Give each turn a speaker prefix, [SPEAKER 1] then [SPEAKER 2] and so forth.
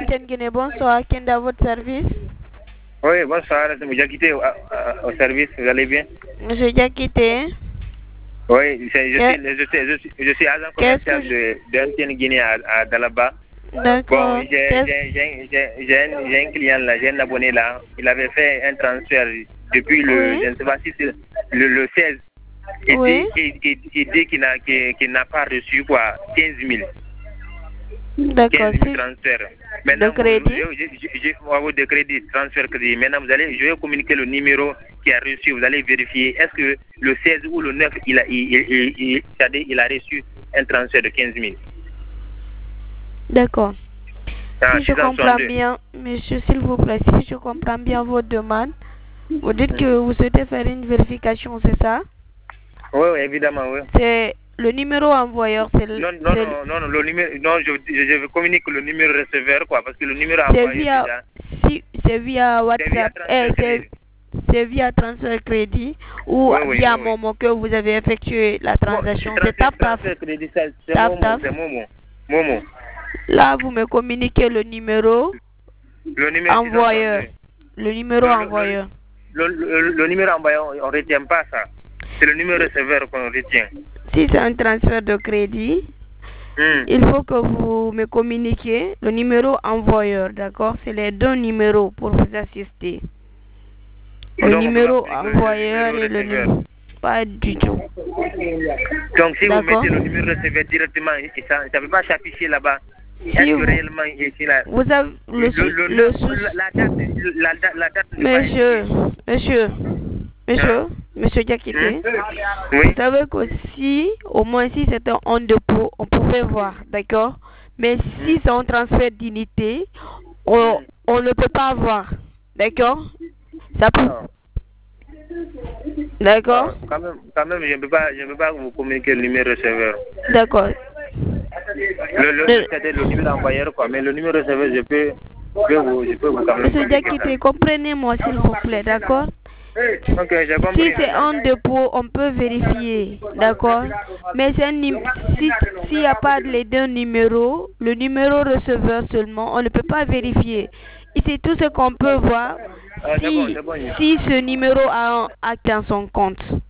[SPEAKER 1] Capitaine Guinée, bonsoir. Kenda à votre service.
[SPEAKER 2] Oui, bonsoir. C'est Diakité au service. Vous allez bien?
[SPEAKER 1] Monsieur Diakité.
[SPEAKER 2] Oui, je suis agent commercial de MTN Guinée à Dalaba.
[SPEAKER 1] D'accord.
[SPEAKER 2] Bon, j'ai un client là, j'ai un abonné là. Il avait fait un transfert depuis je ne sais pas si c'est le 16. Il dit qu'il n'a pas reçu quoi, 15 000.
[SPEAKER 1] D'accord.
[SPEAKER 2] 15 000 transferts. Maintenant,
[SPEAKER 1] de crédit.
[SPEAKER 2] De crédit, transfert crédit. Maintenant, je vais communiquer le numéro qui a reçu. Vous allez vérifier. Est-ce que le 16 ou le 9, il a reçu un transfert de 15 000?
[SPEAKER 1] D'accord. Si je comprends bien, monsieur, s'il vous plaît, si je comprends bien votre demande, vous dites que vous souhaitez faire une vérification, c'est ça?
[SPEAKER 2] Oui, évidemment, oui.
[SPEAKER 1] C'est le numéro envoyeur, c'est le...
[SPEAKER 2] Non, le numéro, non, je communique le numéro receveur, quoi, parce que le numéro envoyeur,
[SPEAKER 1] c'est via WhatsApp, c'est via transfert crédit ou via Momo que vous avez effectué la transaction. C'est TapTap.
[SPEAKER 2] C'est Momo.
[SPEAKER 1] Là, vous me communiquez le numéro envoyeur. Le numéro envoyeur.
[SPEAKER 2] Le numéro envoyeur, on ne retient pas ça. C'est le numéro receveur qu'on retient.
[SPEAKER 1] Si c'est un transfert de crédit, il faut que vous me communiquiez le numéro envoyeur, d'accord? C'est les deux numéros pour vous assister. Le numéro envoyeur et le numéro... Pas du tout.
[SPEAKER 2] Donc, si vous mettez le numéro receveur directement, ça ne peut pas s'afficher là-bas.
[SPEAKER 1] Si vous avez la date. Monsieur Diakité, vous savez que si, au moins si c'était en dépôt, on pouvait voir, d'accord? Mais si c'est un transfert d'unité, on ne peut pas voir, d'accord? Ça peut... D'accord?
[SPEAKER 2] Quand même, je ne peux pas vous communiquer le numéro receveur.
[SPEAKER 1] D'accord.
[SPEAKER 2] C'était le numéro envoyeur, quoi, mais le numéro receveur, je peux vous quand même.
[SPEAKER 1] Monsieur Diakité, comprenez-moi s'il vous plaît, d'accord?
[SPEAKER 2] Ok, j'ai compris.
[SPEAKER 1] Si c'est en dépôt, on peut vérifier, d'accord? Mais s'il n'y a pas les deux numéros, le numéro receveur seulement, on ne peut pas vérifier. Et c'est tout ce qu'on peut voir si ce numéro a un acte dans son compte.